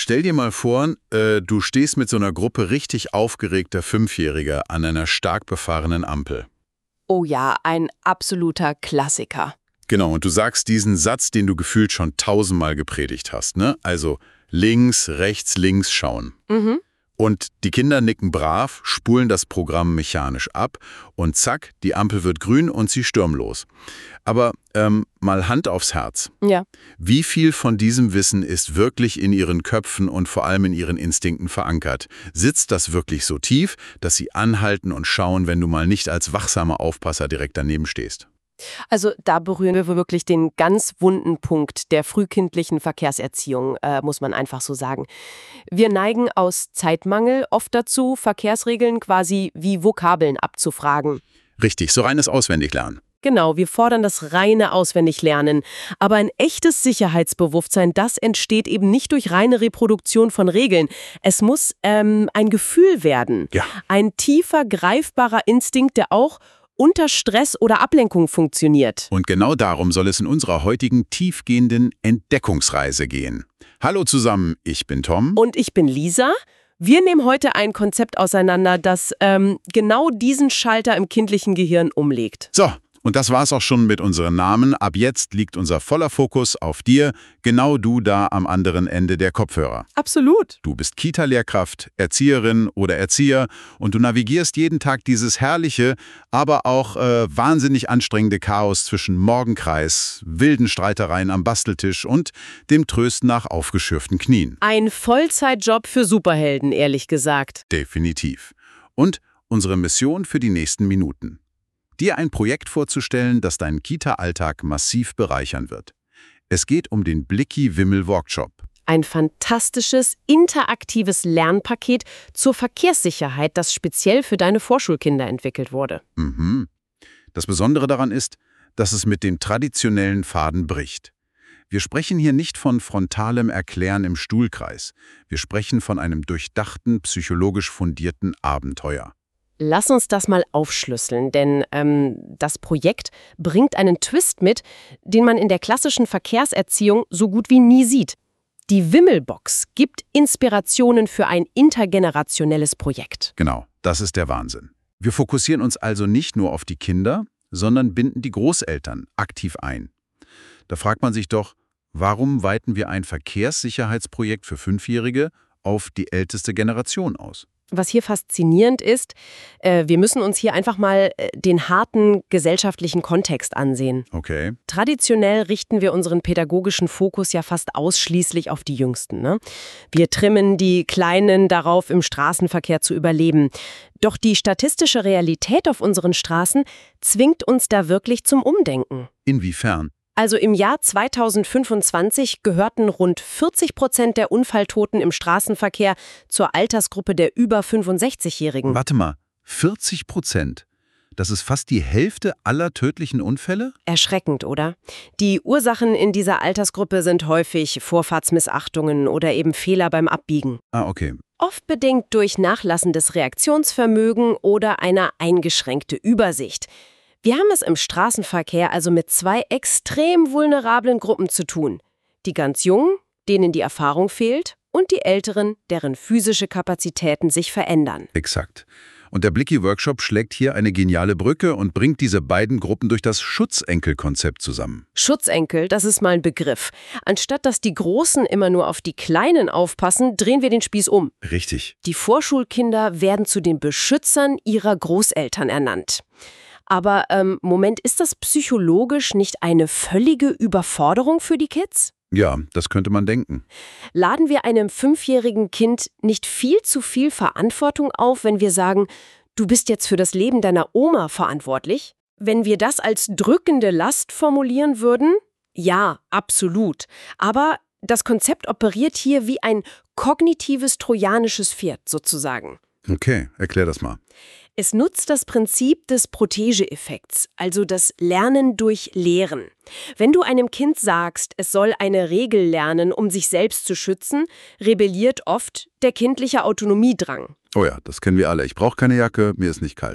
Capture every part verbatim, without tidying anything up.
Stell dir mal vor, äh, du stehst mit so einer Gruppe richtig aufgeregter Fünfjähriger an einer stark befahrenen Ampel. Oh ja, ein absoluter Klassiker. Genau, und du sagst diesen Satz, den du gefühlt schon tausendmal gepredigt hast, ne? Also links, rechts, links schauen. Mhm. Und die Kinder nicken brav, spulen das Programm mechanisch ab und zack, die Ampel wird grün und sie stürmen los. Aber ähm, mal Hand aufs Herz. Ja. Wie viel von diesem Wissen ist wirklich in ihren Köpfen und vor allem in ihren Instinkten verankert? Sitzt das wirklich so tief, dass sie anhalten und schauen, wenn du mal nicht als wachsamer Aufpasser direkt daneben stehst? Also da berühren wir wirklich den ganz wunden Punkt der frühkindlichen Verkehrserziehung, äh, muss man einfach so sagen. Wir neigen aus Zeitmangel oft dazu, Verkehrsregeln quasi wie Vokabeln abzufragen. Richtig, so reines Auswendiglernen. Genau, wir fordern das reine Auswendiglernen. Aber ein echtes Sicherheitsbewusstsein, das entsteht eben nicht durch reine Reproduktion von Regeln. Es muss ähm, ein Gefühl werden. Ja. Ein tiefer, greifbarer Instinkt, der auch unter Stress oder Ablenkung funktioniert. Und genau darum soll es in unserer heutigen tiefgehenden Entdeckungsreise gehen. Hallo zusammen, ich bin Tom. Und ich bin Lisa. Wir nehmen heute ein Konzept auseinander, das ähm, genau diesen Schalter im kindlichen Gehirn umlegt. So, und das war's auch schon mit unseren Namen. Ab jetzt liegt unser voller Fokus auf dir, genau du da am anderen Ende der Kopfhörer. Absolut. Du bist Kita-Lehrkraft, Erzieherin oder Erzieher und du navigierst jeden Tag dieses herrliche, aber auch äh, wahnsinnig anstrengende Chaos zwischen Morgenkreis, wilden Streitereien am Basteltisch und dem Trösten nach aufgeschürften Knien. Ein Vollzeitjob für Superhelden, ehrlich gesagt. Definitiv. Und unsere Mission für die nächsten Minuten. Dir ein Projekt vorzustellen, das deinen Kita-Alltag massiv bereichern wird. Es geht um den Blicky-Wimmel-Workshop. Ein fantastisches, interaktives Lernpaket zur Verkehrssicherheit, das speziell für deine Vorschulkinder entwickelt wurde. Mhm. Das Besondere daran ist, dass es mit dem traditionellen Faden bricht. Wir sprechen hier nicht von frontalem Erklären im Stuhlkreis. Wir sprechen von einem durchdachten, psychologisch fundierten Abenteuer. Lass uns das mal aufschlüsseln, denn ähm, das Projekt bringt einen Twist mit, den man in der klassischen Verkehrserziehung so gut wie nie sieht. Die Wimmelbox gibt Inspirationen für ein intergenerationelles Projekt. Genau, das ist der Wahnsinn. Wir fokussieren uns also nicht nur auf die Kinder, sondern binden die Großeltern aktiv ein. Da fragt man sich doch, warum weiten wir ein Verkehrssicherheitsprojekt für Fünfjährige auf die älteste Generation aus? Was hier faszinierend ist, äh, wir müssen uns hier einfach mal äh, den harten gesellschaftlichen Kontext ansehen. Okay. Traditionell richten wir unseren pädagogischen Fokus ja fast ausschließlich auf die Jüngsten, ne? Wir trimmen die Kleinen darauf, im Straßenverkehr zu überleben. Doch die statistische Realität auf unseren Straßen zwingt uns da wirklich zum Umdenken. Inwiefern? Also im Jahr zweitausendfünfundzwanzig gehörten rund vierzig Prozent der Unfalltoten im Straßenverkehr zur Altersgruppe der über fünfundsechzigjährigen. Warte mal, vierzig Prozent? Das ist fast die Hälfte aller tödlichen Unfälle? Erschreckend, oder? Die Ursachen in dieser Altersgruppe sind häufig Vorfahrtsmissachtungen oder eben Fehler beim Abbiegen. Ah, okay. Oft bedingt durch nachlassendes Reaktionsvermögen oder eine eingeschränkte Übersicht. Wir haben es im Straßenverkehr also mit zwei extrem vulnerablen Gruppen zu tun. Die ganz Jungen, denen die Erfahrung fehlt, und die Älteren, deren physische Kapazitäten sich verändern. Exakt. Und der Blicky-Workshop schlägt hier eine geniale Brücke und bringt diese beiden Gruppen durch das Schutzenkel-Konzept zusammen. Schutzenkel, das ist mal ein Begriff. Anstatt dass die Großen immer nur auf die Kleinen aufpassen, drehen wir den Spieß um. Richtig. Die Vorschulkinder werden zu den Beschützern ihrer Großeltern ernannt. Aber ähm, Moment, ist das psychologisch nicht eine völlige Überforderung für die Kids? Ja, das könnte man denken. Laden wir einem fünfjährigen Kind nicht viel zu viel Verantwortung auf, wenn wir sagen, du bist jetzt für das Leben deiner Oma verantwortlich? Wenn wir das als drückende Last formulieren würden? Ja, absolut. Aber das Konzept operiert hier wie ein kognitives trojanisches Pferd sozusagen. Okay, erklär das mal. Es nutzt das Prinzip des Protege-Effekts, also das Lernen durch Lehren. Wenn du einem Kind sagst, es soll eine Regel lernen, um sich selbst zu schützen, rebelliert oft der kindliche Autonomiedrang. Oh ja, das kennen wir alle. Ich brauche keine Jacke, mir ist nicht kalt.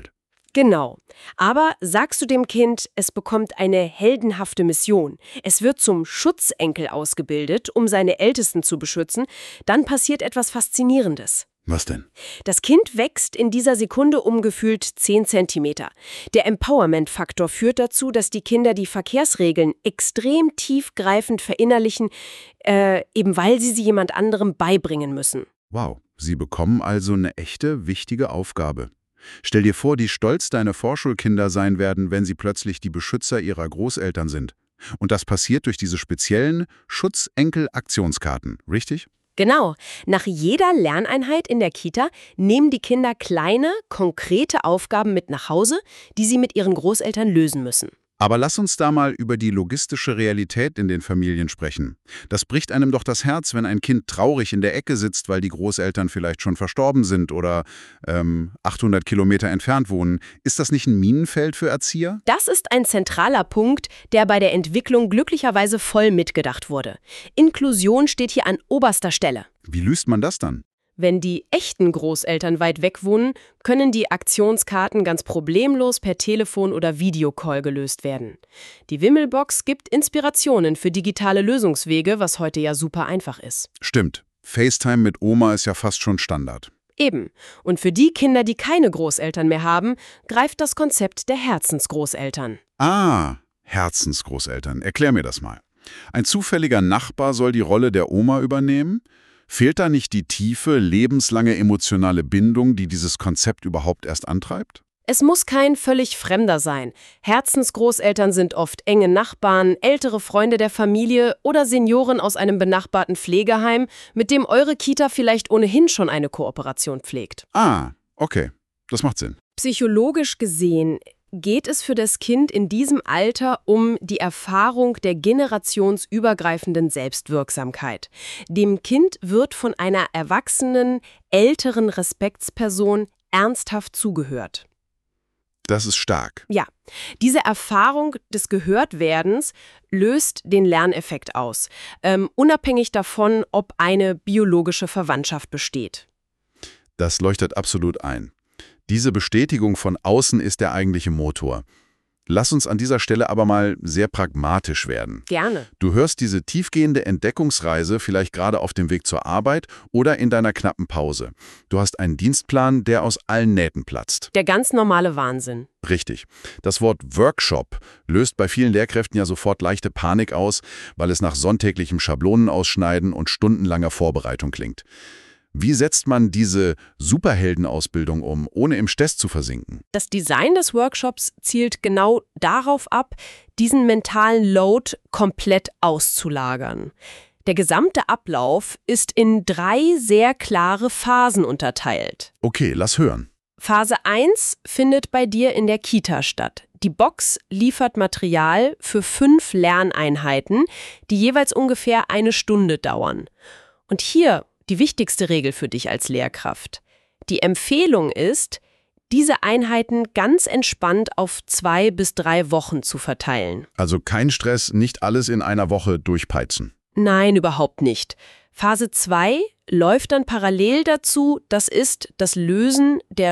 Genau. Aber sagst du dem Kind, es bekommt eine heldenhafte Mission, es wird zum Schutzenkel ausgebildet, um seine Ältesten zu beschützen, dann passiert etwas Faszinierendes. Was denn? Das Kind wächst in dieser Sekunde um gefühlt zehn Zentimeter. Der Empowerment-Faktor führt dazu, dass die Kinder die Verkehrsregeln extrem tiefgreifend verinnerlichen, äh, eben weil sie sie jemand anderem beibringen müssen. Wow, sie bekommen also eine echte, wichtige Aufgabe. Stell dir vor, wie stolz deine Vorschulkinder sein werden, wenn sie plötzlich die Beschützer ihrer Großeltern sind. Und das passiert durch diese speziellen Schutzenkel-Aktionskarten, richtig? Genau. Nach jeder Lerneinheit in der Kita nehmen die Kinder kleine, konkrete Aufgaben mit nach Hause, die sie mit ihren Großeltern lösen müssen. Aber lass uns da mal über die logistische Realität in den Familien sprechen. Das bricht einem doch das Herz, wenn ein Kind traurig in der Ecke sitzt, weil die Großeltern vielleicht schon verstorben sind oder ähm, achthundert Kilometer entfernt wohnen. Ist das nicht ein Minenfeld für Erzieher? Das ist ein zentraler Punkt, der bei der Entwicklung glücklicherweise voll mitgedacht wurde. Inklusion steht hier an oberster Stelle. Wie löst man das dann? Wenn die echten Großeltern weit weg wohnen, können die Aktionskarten ganz problemlos per Telefon oder Videocall gelöst werden. Die Wimmelbox gibt Inspirationen für digitale Lösungswege, was heute ja super einfach ist. Stimmt. FaceTime mit Oma ist ja fast schon Standard. Eben. Und für die Kinder, die keine Großeltern mehr haben, greift das Konzept der Herzensgroßeltern. Ah, Herzensgroßeltern. Erklär mir das mal. Ein zufälliger Nachbar soll die Rolle der Oma übernehmen? Fehlt da nicht die tiefe, lebenslange emotionale Bindung, die dieses Konzept überhaupt erst antreibt? Es muss kein völlig Fremder sein. Herzensgroßeltern sind oft enge Nachbarn, ältere Freunde der Familie oder Senioren aus einem benachbarten Pflegeheim, mit dem eure Kita vielleicht ohnehin schon eine Kooperation pflegt. Ah, okay. Das macht Sinn. Psychologisch gesehen geht es für das Kind in diesem Alter um die Erfahrung der generationsübergreifenden Selbstwirksamkeit. Dem Kind wird von einer erwachsenen, älteren Respektsperson ernsthaft zugehört. Das ist stark. Ja, diese Erfahrung des Gehörtwerdens löst den Lerneffekt aus, ähm, unabhängig davon, ob eine biologische Verwandtschaft besteht. Das leuchtet absolut ein. Diese Bestätigung von außen ist der eigentliche Motor. Lass uns an dieser Stelle aber mal sehr pragmatisch werden. Gerne. Du hörst diese tiefgehende Entdeckungsreise vielleicht gerade auf dem Weg zur Arbeit oder in deiner knappen Pause. Du hast einen Dienstplan, der aus allen Nähten platzt. Der ganz normale Wahnsinn. Richtig. Das Wort Workshop löst bei vielen Lehrkräften ja sofort leichte Panik aus, weil es nach sonntäglichem Schablonenausschneiden und stundenlanger Vorbereitung klingt. Wie setzt man diese Superheldenausbildung um, ohne im Stress zu versinken? Das Design des Workshops zielt genau darauf ab, diesen mentalen Load komplett auszulagern. Der gesamte Ablauf ist in drei sehr klare Phasen unterteilt. Okay, lass hören. Phase eins findet bei dir in der Kita statt. Die Box liefert Material für fünf Lerneinheiten, die jeweils ungefähr eine Stunde dauern. Und hier die wichtigste Regel für dich als Lehrkraft. Die Empfehlung ist, diese Einheiten ganz entspannt auf zwei bis drei Wochen zu verteilen. Also kein Stress, nicht alles in einer Woche durchpeizen. Nein, überhaupt nicht. Phase zwei läuft dann parallel dazu, das ist das Lösen der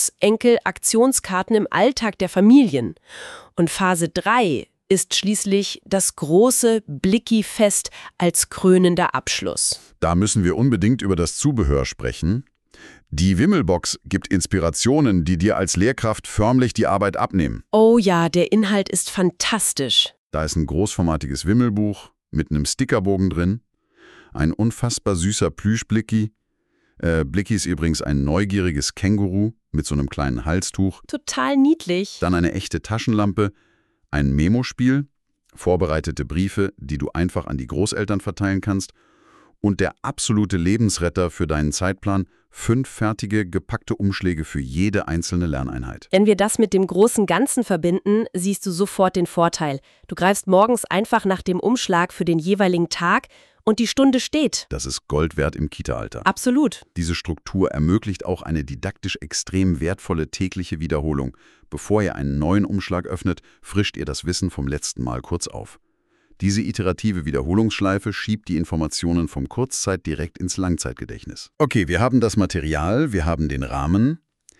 Schutzenkel-Aktionskarten im Alltag der Familien. Und Phase drei ist schließlich das große Blicki-Fest als krönender Abschluss. Da müssen wir unbedingt über das Zubehör sprechen. Die Wimmelbox gibt Inspirationen, die dir als Lehrkraft förmlich die Arbeit abnehmen. Oh ja, der Inhalt ist fantastisch. Da ist ein großformatiges Wimmelbuch mit einem Stickerbogen drin, ein unfassbar süßer Plüsch-Blicki. Äh, Blicki ist übrigens ein neugieriges Känguru mit so einem kleinen Halstuch. Total niedlich. Dann eine echte Taschenlampe, ein Memospiel, vorbereitete Briefe, die du einfach an die Großeltern verteilen kannst und der absolute Lebensretter für deinen Zeitplan, fünf fertige, gepackte Umschläge für jede einzelne Lerneinheit. Wenn wir das mit dem großen Ganzen verbinden, siehst du sofort den Vorteil. Du greifst morgens einfach nach dem Umschlag für den jeweiligen Tag und die Stunde steht. Das ist Gold wert im Kita-Alter. Absolut. Diese Struktur ermöglicht auch eine didaktisch extrem wertvolle tägliche Wiederholung. Bevor ihr einen neuen Umschlag öffnet, frischt ihr das Wissen vom letzten Mal kurz auf. Diese iterative Wiederholungsschleife schiebt die Informationen vom Kurzzeit direkt ins Langzeitgedächtnis. Okay, wir haben das Material, wir haben den Rahmen.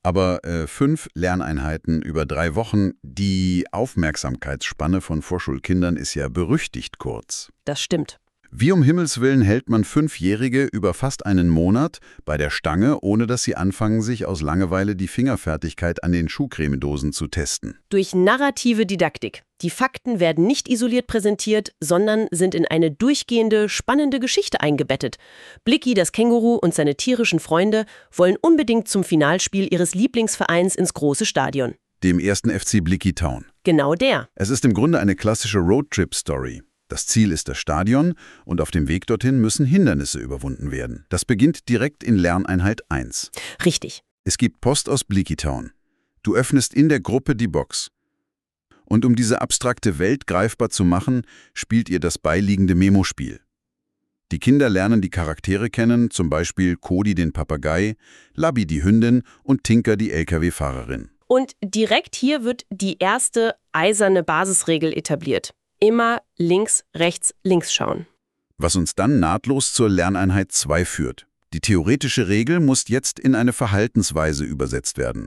Aber äh, fünf Lerneinheiten über drei Wochen, die Aufmerksamkeitsspanne von Vorschulkindern ist ja berüchtigt kurz. Das stimmt. Wie um Himmels Willen hält man Fünfjährige über fast einen Monat bei der Stange, ohne dass sie anfangen, sich aus Langeweile die Fingerfertigkeit an den Schuhcremedosen zu testen? Durch narrative Didaktik. Die Fakten werden nicht isoliert präsentiert, sondern sind in eine durchgehende, spannende Geschichte eingebettet. Blicky, das Känguru und seine tierischen Freunde wollen unbedingt zum Finalspiel ihres Lieblingsvereins ins große Stadion. Dem ersten F C Blicky Town. Genau der. Es ist im Grunde eine klassische Roadtrip-Story. Das Ziel ist das Stadion und auf dem Weg dorthin müssen Hindernisse überwunden werden. Das beginnt direkt in Lerneinheit eins. Richtig. Es gibt Post aus Blicky Town. Du öffnest in der Gruppe die Box. Und um diese abstrakte Welt greifbar zu machen, spielt ihr das beiliegende Memospiel. Die Kinder lernen die Charaktere kennen, zum Beispiel Cody den Papagei, Labby die Hündin und Tinker die L K W-Fahrerin. Und direkt hier wird die erste eiserne Basisregel etabliert. Immer links, rechts, links schauen. Was uns dann nahtlos zur Lerneinheit zwei führt. Die theoretische Regel muss jetzt in eine Verhaltensweise übersetzt werden.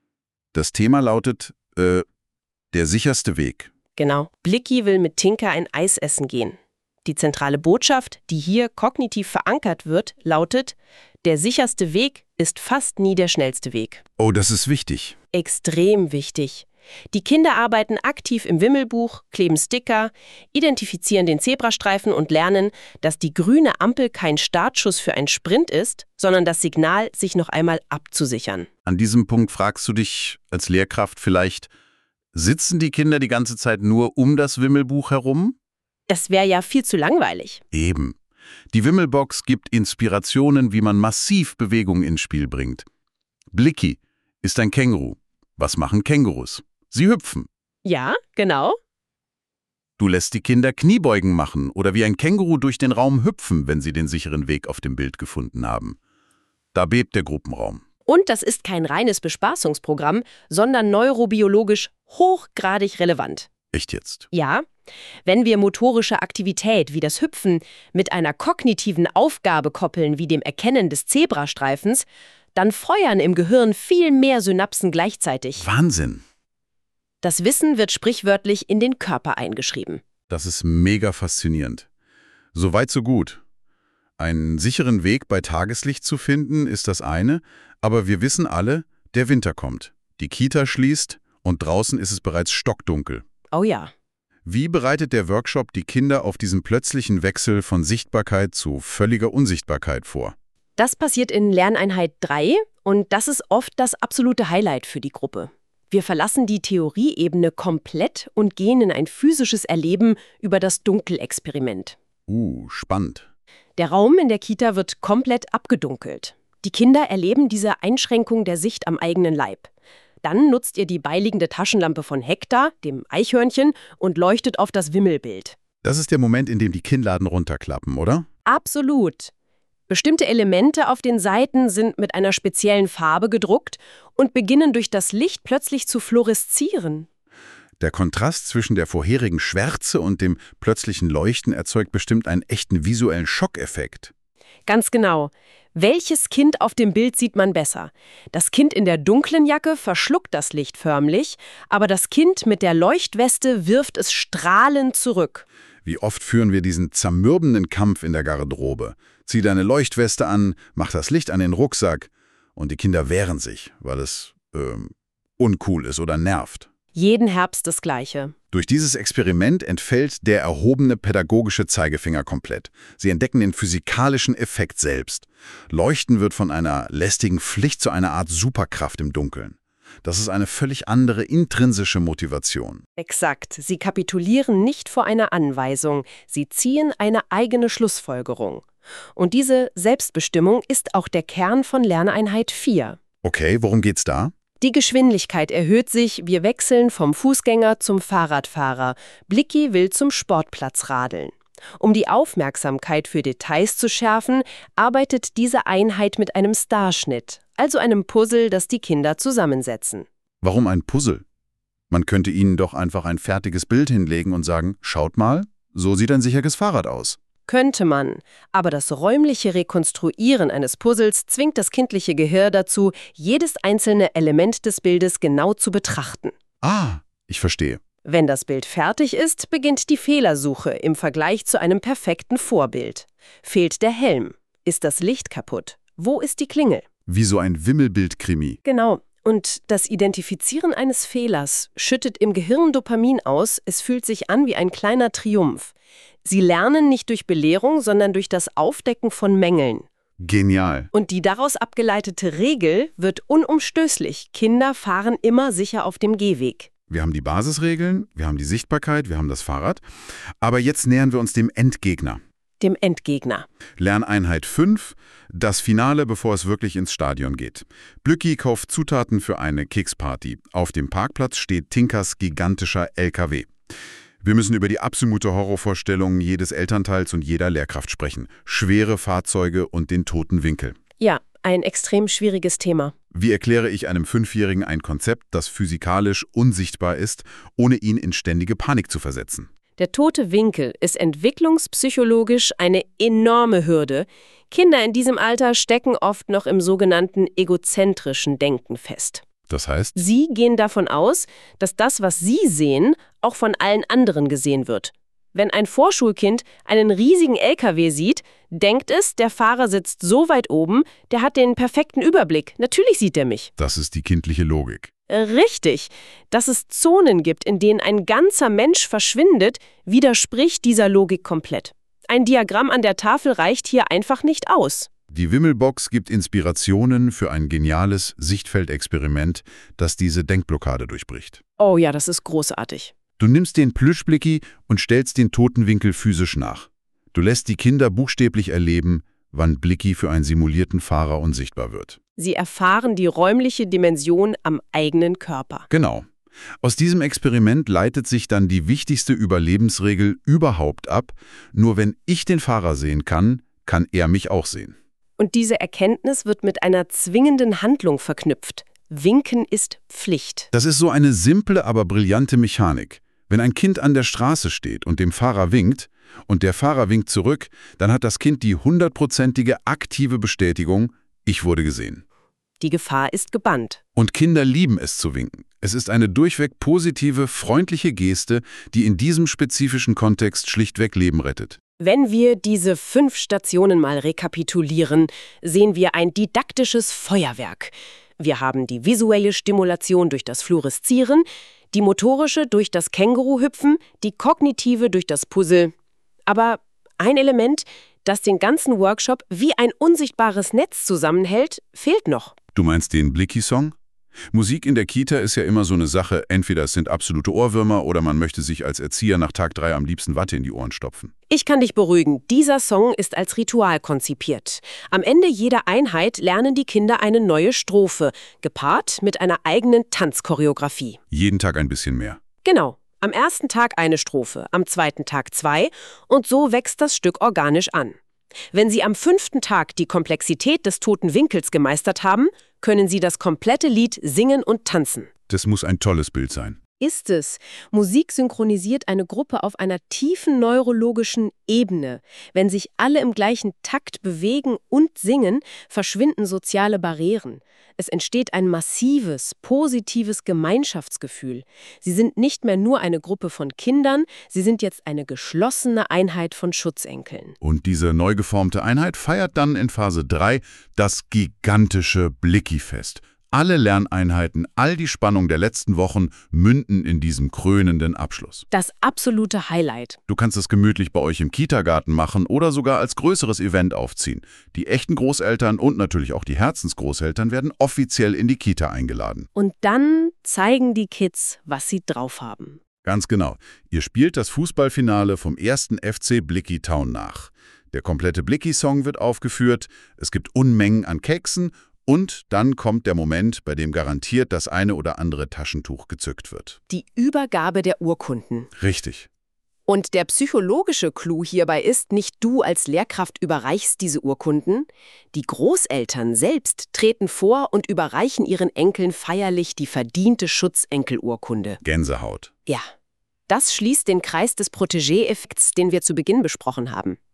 Das Thema lautet, äh, der sicherste Weg. Genau. Blicky will mit Tinker ein Eis essen gehen. Die zentrale Botschaft, die hier kognitiv verankert wird, lautet, der sicherste Weg ist fast nie der schnellste Weg. Oh, das ist wichtig. Extrem wichtig. Die Kinder arbeiten aktiv im Wimmelbuch, kleben Sticker, identifizieren den Zebrastreifen und lernen, dass die grüne Ampel kein Startschuss für einen Sprint ist, sondern das Signal, sich noch einmal abzusichern. An diesem Punkt fragst du dich als Lehrkraft vielleicht, sitzen die Kinder die ganze Zeit nur um das Wimmelbuch herum? Das wäre ja viel zu langweilig. Eben. Die Wimmelbox gibt Inspirationen, wie man massiv Bewegung ins Spiel bringt. Blicky ist ein Känguru. Was machen Kängurus? Sie hüpfen. Ja, genau. Du lässt die Kinder Kniebeugen machen oder wie ein Känguru durch den Raum hüpfen, wenn sie den sicheren Weg auf dem Bild gefunden haben. Da bebt der Gruppenraum. Und das ist kein reines Bespaßungsprogramm, sondern neurobiologisch hochgradig relevant. Echt jetzt? Ja, wenn wir motorische Aktivität wie das Hüpfen mit einer kognitiven Aufgabe koppeln wie dem Erkennen des Zebrastreifens, dann feuern im Gehirn viel mehr Synapsen gleichzeitig. Wahnsinn! Das Wissen wird sprichwörtlich in den Körper eingeschrieben. Das ist mega faszinierend. So weit, so gut. Einen sicheren Weg bei Tageslicht zu finden, ist das eine, aber wir wissen alle, der Winter kommt. Die Kita schließt und draußen ist es bereits stockdunkel. Oh ja. Wie bereitet der Workshop die Kinder auf diesen plötzlichen Wechsel von Sichtbarkeit zu völliger Unsichtbarkeit vor? Das passiert in Lerneinheit drei und das ist oft das absolute Highlight für die Gruppe. Wir verlassen die Theorieebene komplett und gehen in ein physisches Erleben über das Dunkelexperiment. Uh, spannend. Der Raum in der Kita wird komplett abgedunkelt. Die Kinder erleben diese Einschränkung der Sicht am eigenen Leib. Dann nutzt ihr die beiliegende Taschenlampe von Hektar, dem Eichhörnchen, und leuchtet auf das Wimmelbild. Das ist der Moment, in dem die Kinnladen runterklappen, oder? Absolut. Bestimmte Elemente auf den Seiten sind mit einer speziellen Farbe gedruckt und beginnen durch das Licht plötzlich zu fluoreszieren. Der Kontrast zwischen der vorherigen Schwärze und dem plötzlichen Leuchten erzeugt bestimmt einen echten visuellen Schockeffekt. Ganz genau. Welches Kind auf dem Bild sieht man besser? Das Kind in der dunklen Jacke verschluckt das Licht förmlich, aber das Kind mit der Leuchtweste wirft es strahlend zurück. Wie oft führen wir diesen zermürbenden Kampf in der Garderobe? Zieh deine Leuchtweste an, mach das Licht an den Rucksack und die Kinder wehren sich, weil es ähm, uncool ist oder nervt. Jeden Herbst das Gleiche. Durch dieses Experiment entfällt der erhobene pädagogische Zeigefinger komplett. Sie entdecken den physikalischen Effekt selbst. Leuchten wird von einer lästigen Pflicht zu einer Art Superkraft im Dunkeln. Das ist eine völlig andere intrinsische Motivation. Exakt. Sie kapitulieren nicht vor einer Anweisung. Sie ziehen eine eigene Schlussfolgerung. Und diese Selbstbestimmung ist auch der Kern von Lerneinheit vier. Okay, worum geht's da? Die Geschwindigkeit erhöht sich, wir wechseln vom Fußgänger zum Fahrradfahrer. Blicky will zum Sportplatz radeln. Um die Aufmerksamkeit für Details zu schärfen, arbeitet diese Einheit mit einem Starschnitt, also einem Puzzle, das die Kinder zusammensetzen. Warum ein Puzzle? Man könnte ihnen doch einfach ein fertiges Bild hinlegen und sagen, schaut mal, so sieht ein sicheres Fahrrad aus. Könnte man. Aber das räumliche Rekonstruieren eines Puzzles zwingt das kindliche Gehirn dazu, jedes einzelne Element des Bildes genau zu betrachten. Ah, ich verstehe. Wenn das Bild fertig ist, beginnt die Fehlersuche im Vergleich zu einem perfekten Vorbild. Fehlt der Helm? Ist das Licht kaputt? Wo ist die Klingel? Wie so ein Wimmelbild-Krimi. Genau. Und das Identifizieren eines Fehlers schüttet im Gehirn Dopamin aus. Es fühlt sich an wie ein kleiner Triumph. Sie lernen nicht durch Belehrung, sondern durch das Aufdecken von Mängeln. Genial. Und die daraus abgeleitete Regel wird unumstößlich. Kinder fahren immer sicher auf dem Gehweg. Wir haben die Basisregeln, wir haben die Sichtbarkeit, wir haben das Fahrrad. Aber jetzt nähern wir uns dem Endgegner. Dem Endgegner. Lerneinheit fünf, das Finale, bevor es wirklich ins Stadion geht. Blücki kauft Zutaten für eine Keksparty. Auf dem Parkplatz steht Tinkers gigantischer L K W. Wir müssen über die absolute Horrorvorstellung jedes Elternteils und jeder Lehrkraft sprechen. Schwere Fahrzeuge und den toten Winkel. Ja, ein extrem schwieriges Thema. Wie erkläre ich einem Fünfjährigen ein Konzept, das physikalisch unsichtbar ist, ohne ihn in ständige Panik zu versetzen? Der tote Winkel ist entwicklungspsychologisch eine enorme Hürde. Kinder in diesem Alter stecken oft noch im sogenannten egozentrischen Denken fest. Das heißt? Sie gehen davon aus, dass das, was sie sehen, auch von allen anderen gesehen wird. Wenn ein Vorschulkind einen riesigen L K W sieht, denkt es, der Fahrer sitzt so weit oben, der hat den perfekten Überblick. Natürlich sieht er mich. Das ist die kindliche Logik. Richtig. Dass es Zonen gibt, in denen ein ganzer Mensch verschwindet, widerspricht dieser Logik komplett. Ein Diagramm an der Tafel reicht hier einfach nicht aus. Die Wimmelbox gibt Inspirationen für ein geniales Sichtfeldexperiment, das diese Denkblockade durchbricht. Oh ja, das ist großartig. Du nimmst den Plüschblicki und stellst den toten Winkel physisch nach. Du lässt die Kinder buchstäblich erleben, wann Blicki für einen simulierten Fahrer unsichtbar wird. Sie erfahren die räumliche Dimension am eigenen Körper. Genau. Aus diesem Experiment leitet sich dann die wichtigste Überlebensregel überhaupt ab. Nur wenn ich den Fahrer sehen kann, kann er mich auch sehen. Und diese Erkenntnis wird mit einer zwingenden Handlung verknüpft. Winken ist Pflicht. Das ist so eine simple, aber brillante Mechanik. Wenn ein Kind an der Straße steht und dem Fahrer winkt und der Fahrer winkt zurück, dann hat das Kind die hundertprozentige aktive Bestätigung, ich wurde gesehen. Die Gefahr ist gebannt. Und Kinder lieben es zu winken. Es ist eine durchweg positive, freundliche Geste, die in diesem spezifischen Kontext schlichtweg Leben rettet. Wenn wir diese fünf Stationen mal rekapitulieren, sehen wir ein didaktisches Feuerwerk. Wir haben die visuelle Stimulation durch das Fluoreszieren, die motorische durch das Känguruhüpfen, die kognitive durch das Puzzle. Aber ein Element, das den ganzen Workshop wie ein unsichtbares Netz zusammenhält, fehlt noch. Du meinst den Blicki-Song? Musik in der Kita ist ja immer so eine Sache, entweder es sind absolute Ohrwürmer oder man möchte sich als Erzieher nach Tag drei am liebsten Watte in die Ohren stopfen. Ich kann dich beruhigen, dieser Song ist als Ritual konzipiert. Am Ende jeder Einheit lernen die Kinder eine neue Strophe, gepaart mit einer eigenen Tanzchoreografie. Jeden Tag ein bisschen mehr. Genau. Am ersten Tag eine Strophe, am zweiten Tag zwei und so wächst das Stück organisch an. Wenn Sie am fünften Tag die Komplexität des toten Winkels gemeistert haben, können Sie das komplette Lied singen und tanzen. Das muss ein tolles Bild sein. Ist es. Musik synchronisiert eine Gruppe auf einer tiefen neurologischen Ebene. Wenn sich alle im gleichen Takt bewegen und singen, verschwinden soziale Barrieren. Es entsteht ein massives, positives Gemeinschaftsgefühl. Sie sind nicht mehr nur eine Gruppe von Kindern, sie sind jetzt eine geschlossene Einheit von Schutzenkeln. Und diese neu geformte Einheit feiert dann in Phase drei das gigantische Blicki-Fest. Alle Lerneinheiten, all die Spannung der letzten Wochen münden in diesem krönenden Abschluss. Das absolute Highlight. Du kannst es gemütlich bei euch im Kitagarten machen oder sogar als größeres Event aufziehen. Die echten Großeltern und natürlich auch die Herzensgroßeltern werden offiziell in die Kita eingeladen. Und dann zeigen die Kids, was sie drauf haben. Ganz genau. Ihr spielt das Fußballfinale vom ersten F C Blicki Town nach. Der komplette Blicki-Song wird aufgeführt, es gibt Unmengen an Keksen und dann kommt der Moment, bei dem garantiert das eine oder andere Taschentuch gezückt wird. Die Übergabe der Urkunden. Richtig. Und der psychologische Clou hierbei ist, nicht du als Lehrkraft überreichst diese Urkunden. Die Großeltern selbst treten vor und überreichen ihren Enkeln feierlich die verdiente Schutzenkelurkunde. Gänsehaut. Ja. Das schließt den Kreis des Protégé-Effekts, den wir zu Beginn besprochen haben.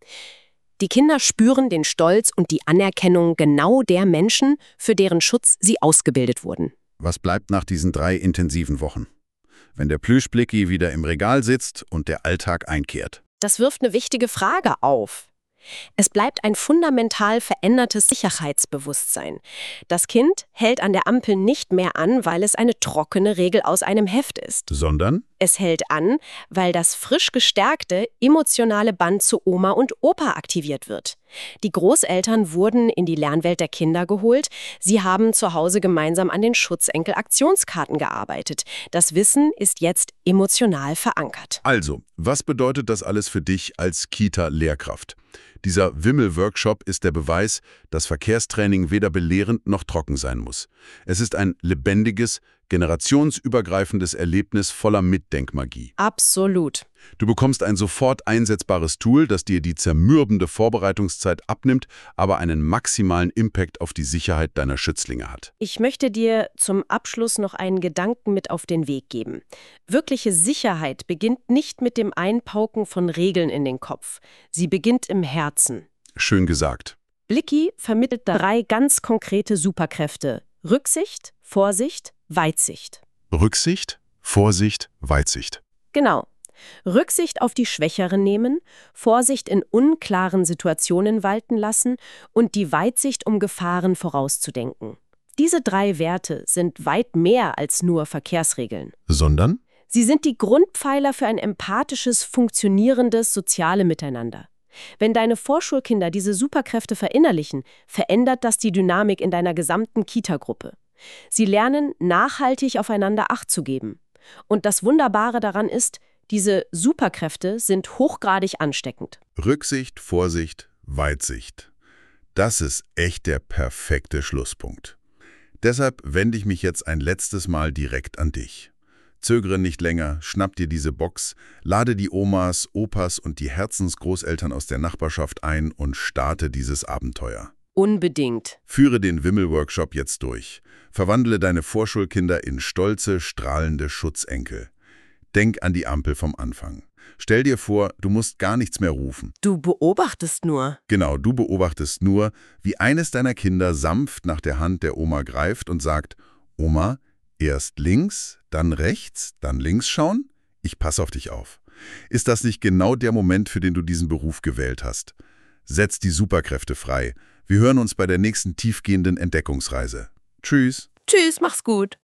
Die Kinder spüren den Stolz und die Anerkennung genau der Menschen, für deren Schutz sie ausgebildet wurden. Was bleibt nach diesen drei intensiven Wochen? Wenn der Plüschblicki wieder im Regal sitzt und der Alltag einkehrt. Das wirft eine wichtige Frage auf. Es bleibt ein fundamental verändertes Sicherheitsbewusstsein. Das Kind hält an der Ampel nicht mehr an, weil es eine trockene Regel aus einem Heft ist. Sondern? Es hält an, weil das frisch gestärkte emotionale Band zu Oma und Opa aktiviert wird. Die Großeltern wurden in die Lernwelt der Kinder geholt. Sie haben zu Hause gemeinsam an den Schutzenkel-Aktionskarten gearbeitet. Das Wissen ist jetzt emotional verankert. Also, was bedeutet das alles für dich als Kita-Lehrkraft? Dieser Wimmel-Workshop ist der Beweis, dass Verkehrstraining weder belehrend noch trocken sein muss. Es ist ein lebendiges, generationsübergreifendes Erlebnis voller Mitdenkmagie. Absolut. Du bekommst ein sofort einsetzbares Tool, das dir die zermürbende Vorbereitungszeit abnimmt, aber einen maximalen Impact auf die Sicherheit deiner Schützlinge hat. Ich möchte dir zum Abschluss noch einen Gedanken mit auf den Weg geben. Wirkliche Sicherheit beginnt nicht mit dem Einpauken von Regeln in den Kopf. Sie beginnt im Herzen. Schön gesagt. Blicki vermittelt drei ganz konkrete Superkräfte: Rücksicht, Vorsicht, Weitsicht. Rücksicht, Vorsicht, Weitsicht. Genau. Rücksicht auf die Schwächeren nehmen, Vorsicht in unklaren Situationen walten lassen und die Weitsicht, um Gefahren vorauszudenken. Diese drei Werte sind weit mehr als nur Verkehrsregeln. Sondern? Sie sind die Grundpfeiler für ein empathisches, funktionierendes soziale Miteinander. Wenn deine Vorschulkinder diese Superkräfte verinnerlichen, verändert das die Dynamik in deiner gesamten Kita-Gruppe. Sie lernen, nachhaltig aufeinander Acht zu geben. Und das Wunderbare daran ist, diese Superkräfte sind hochgradig ansteckend. Rücksicht, Vorsicht, Weitsicht. Das ist echt der perfekte Schlusspunkt. Deshalb wende ich mich jetzt ein letztes Mal direkt an dich. Zögere nicht länger, schnapp dir diese Box, lade die Omas, Opas und die Herzensgroßeltern aus der Nachbarschaft ein und starte dieses Abenteuer. Unbedingt. Führe den Wimmel-Workshop jetzt durch. Verwandle deine Vorschulkinder in stolze, strahlende Schutzenkel. Denk an die Ampel vom Anfang. Stell dir vor, du musst gar nichts mehr rufen. Du beobachtest nur. Genau, du beobachtest nur, wie eines deiner Kinder sanft nach der Hand der Oma greift und sagt: Oma, erst links, dann rechts, dann links schauen? Ich passe auf dich auf. Ist das nicht genau der Moment, für den du diesen Beruf gewählt hast? Setz die Superkräfte frei. Wir hören uns bei der nächsten tiefgehenden Entdeckungsreise. Tschüss. Tschüss, mach's gut.